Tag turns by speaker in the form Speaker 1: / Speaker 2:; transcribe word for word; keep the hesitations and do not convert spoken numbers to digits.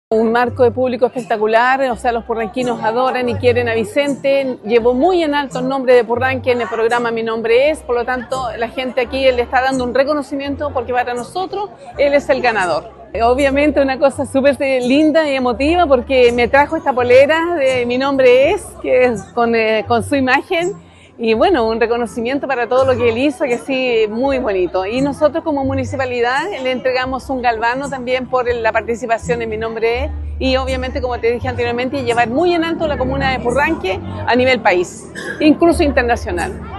Speaker 1: Un marco de público espectacular, o sea, los porranquinos adoran y quieren a Vicente. Llevó muy en alto el nombre de Purranque en el programa Mi Nombre Es, por lo tanto, la gente aquí le está dando un reconocimiento porque para nosotros él es el ganador. Obviamente una cosa súper linda y emotiva porque me trajo esta polera de Mi Nombre Es, que es con, eh, con su imagen. Y bueno, un reconocimiento para todo lo que él hizo, que sí, muy bonito. Y nosotros como municipalidad le entregamos un galvano también por la participación en Mi Nombre Es. Y obviamente, como te dije anteriormente, llevar muy en alto la comuna de Purranque a nivel país, incluso internacional.